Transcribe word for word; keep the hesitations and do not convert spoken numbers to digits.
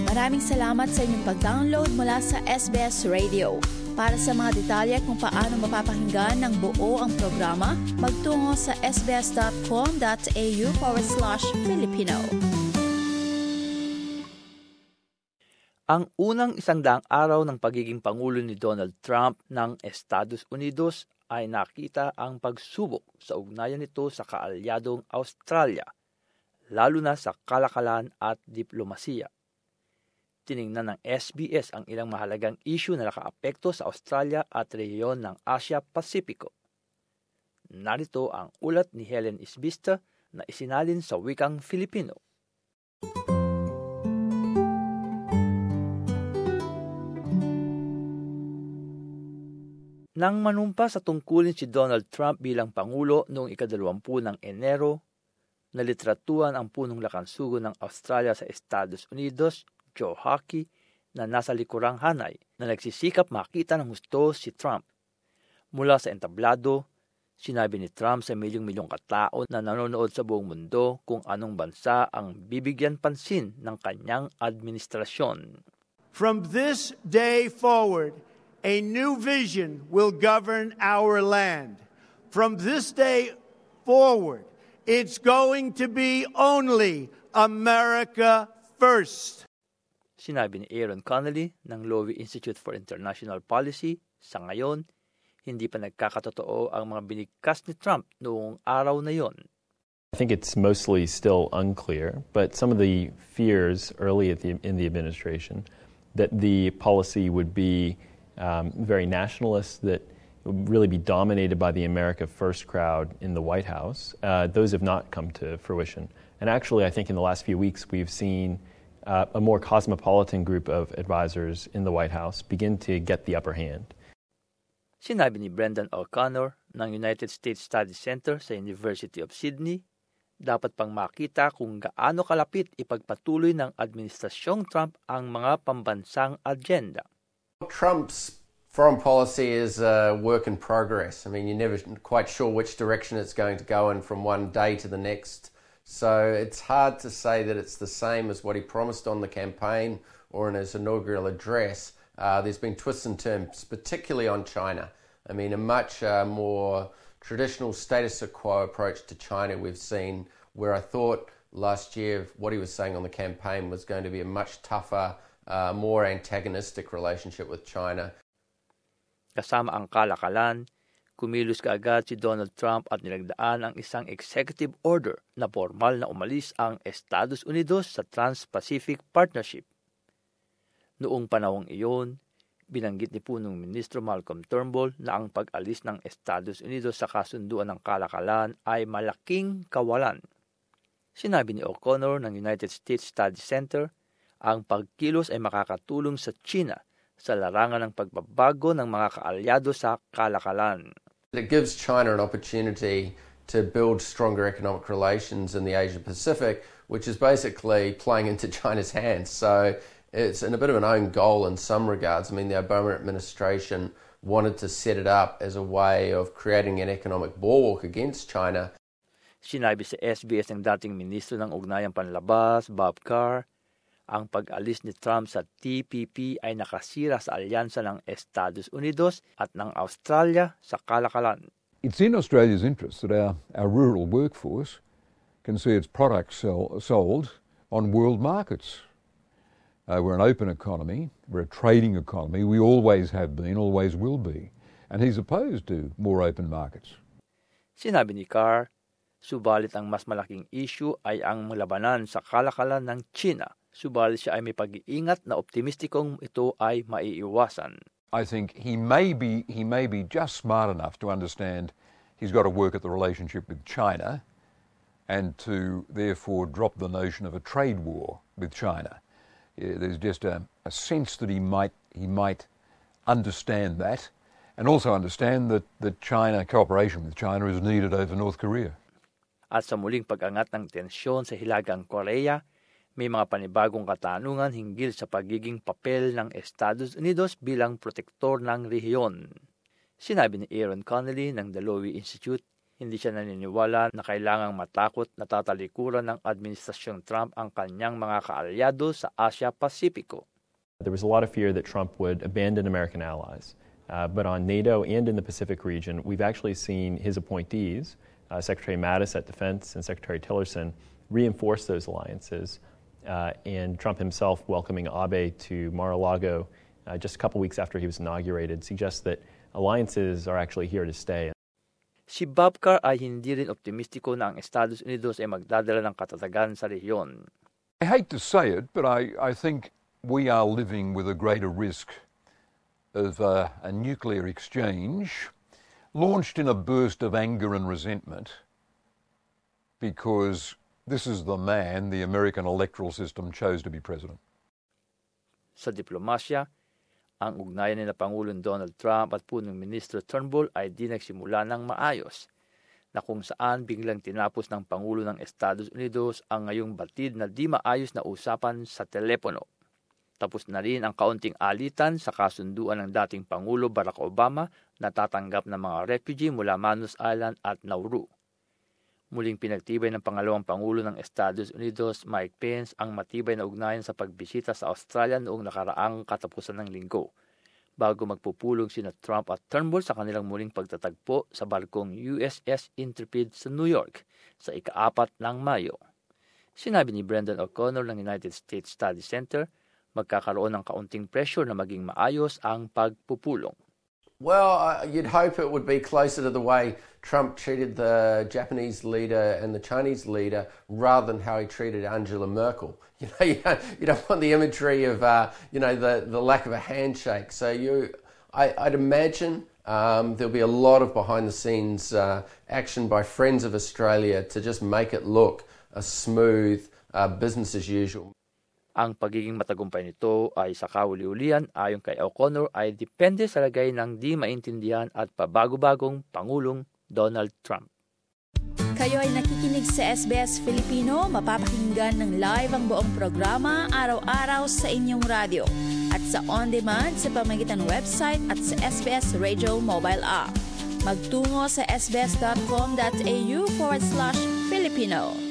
Maraming salamat sa inyong pag-download mula sa S B S Radio. Para sa mga detalye kung paano mapapakinggan ng buo ang programa, magtungo sa sbs.com.au forward slash Filipino. Ang unang isang daang araw ng pagiging Pangulo ni Donald Trump ng Estados Unidos ay nakita ang pagsubok sa ugnayan nito sa kaalyadong Australia, lalo na sa kalakalan at diplomasiya. Tiningnan ng S B S ang ilang mahalagang issue na nakaapekto sa Australia at rehiyon ng Asia-Pasipiko. Narito ang ulat ni Helen Isbista na isinalin sa wikang Filipino. Nang manumpa sa tungkulin si Donald Trump bilang Pangulo noong ikadalawampu ng Enero, nalitratuan ang punong lakansugo ng Australia sa Estados Unidos, Joe Hockey, na nasa likurang hanay na nagsisikap makita ng husto si Trump. Mula sa entablado, sinabi ni Trump sa milyong-milyong katao na nanonood sa buong mundo kung anong bansa ang bibigyan pansin ng kanyang administrasyon. From this day forward, a new vision will govern our land. From this day forward, it's going to be only America first. Sinabi ni Aaron Connolly ng Lowy Institute for International Policy, sa ngayon, hindi pa nagkakatotoo ang mga binigkas ni Trump noong araw na yon. I think it's mostly still unclear, but some of the fears early at the, in the administration that the policy would be um, very nationalist, that it would really be dominated by the America First crowd in the White House, uh, those have not come to fruition. And actually, I think in the last few weeks, we've seen uh, a more cosmopolitan group of advisors in the White House begin to get the upper hand. Sinabi ni Brendan O'Connor ng United States Study Center sa University of Sydney, dapat pang makita kung gaano kalapit ipagpatuloy ng administrasyong Trump ang mga pambansang agenda. Trump's foreign policy is a work in progress. I mean, you're never quite sure which direction it's going to go in from one day to the next. So it's hard to say that it's the same as what he promised on the campaign or in his inaugural address. Uh, there's been twists and turns, particularly on China. I mean, a much uh, more traditional status quo approach to China we've seen, where I thought last year what he was saying on the campaign was going to be a much tougher, uh, more antagonistic relationship with China. Kasama ang kalakalan, kumilos kaagad si Donald Trump at nilagdaan ang isang executive order na formal na umalis ang Estados Unidos sa Trans-Pacific Partnership. Noong panahong iyon, binanggit ni punong Ministro Malcolm Turnbull na ang pag-alis ng Estados Unidos sa kasunduan ng kalakalan ay malaking kawalan. Sinabi ni O'Connor ng United States Study Center, ang pagkilos ay makakatulong sa China sa larangan ng pagbabago ng mga kaalyado sa kalakalan. It gives China an opportunity to build stronger economic relations in the Asia-Pacific, which is basically playing into China's hands. So it's in a bit of an own goal in some regards. I mean, the Obama administration wanted to set it up as a way of creating an economic bulwark against China. Sinabi sa S B S ng dating Ministro ng Ugnayang Panlabas, Bob Carr, ang pag-alis ni Trump sa T P P ay nakasira sa alyansa ng Estados Unidos at ng Australia sa kalakalan. It's in Australia's interest that our, our rural workforce can see its products sell, sold on world markets. Uh, we're an open economy, we're a trading economy, we always have been, always will be. And he's opposed to more open markets. Sinabi ni Carr, subalit ang mas malaking issue ay ang labanan sa kalakalan ng China. Subalit siya ay may pag-iingat na optimistikong ito ay maiiwasan. I think he may be, he may be just smart enough to understand he's got to work at the relationship with China and to therefore drop the notion of a trade war with China. There's just a, a sense that he might he might understand that, and also understand that, that China cooperation with China is needed over North Korea. At sa muling pag-angat ng tensyon sa Hilagang Korea, may mga panibagong katanungan hinggil sa pagiging papel ng Estados Unidos bilang protektor ng rehiyon. Sinabi ni Aaron Connolly ng The Lowy Institute, Hindi siya naniniwala na kailangang matakot na tatalikuran ng Administrasyong Trump ang kanyang mga kaalyado sa Asia-Pasipiko. There was a lot of fear that Trump would abandon American allies. Uh, but on NATO and in the Pacific region, we've actually seen his appointees, uh, Secretary Mattis at Defense and Secretary Tillerson, reinforce those alliances. Uh, and Trump himself welcoming Abe to Mar-a-Lago uh, just a couple weeks after he was inaugurated suggests that alliances are actually here to stay. Si Bob Carr ay hindi rin optimistiko na ang Estados Unidos ay magdadala ng katatagan sa rehiyon. I hate to say it, but I, I think we are living with a greater risk of uh, a nuclear exchange launched in a burst of anger and resentment because this is the man the American electoral system chose to be president. Sa diplomasya, ang ugnayan ni na Pangulong Donald Trump at punong Ministro Turnbull ay di nagsimula ng maayos, na kung saan biglang tinapos ng Pangulo ng Estados Unidos ang ngayong batid na di maayos na usapan sa telepono. Tapos na rin ang kaunting alitan sa kasunduan ng dating Pangulo Barack Obama na tatanggap ng mga refugee mula Manus Island at Nauru. Muling pinagtibay ng pangalawang Pangulo ng Estados Unidos, Mike Pence, ang matibay na ugnayan sa pagbisita sa Australia noong nakaraang katapusan ng linggo, bago magpupulong sina Trump at Turnbull sa kanilang muling pagtatagpo sa barkong U S S Intrepid sa New York sa ikaapat ng Mayo. Sinabi ni Brendan O'Connor ng United States Study Center, magkakaroon ng kaunting pressure na maging maayos ang pagpupulong. Well, uh, you'd hope it would be closer to the way Trump treated the Japanese leader and the Chinese leader rather than how he treated Angela Merkel. You know, you don't, you don't want the imagery of, uh, you know, the, the lack of a handshake. So you, I, I'd imagine um, there'll be a lot of behind-the-scenes uh, action by Friends of Australia to just make it look a smooth uh, business as usual. Ang pagiging matagumpay nito ay sa kauli-ulian ayon kay O'Connor ay depende sa lagay ng di maintindihan at pabago-bagong Pangulong Donald Trump. Kayo ay nakikinig sa S B S Filipino, mapapakinggan ng live ang buong programa araw-araw sa inyong radyo at sa on-demand sa pamamagitan ng website at sa S B S Radio mobile app. Magtungo sa sbs.com.au forward slash Filipino.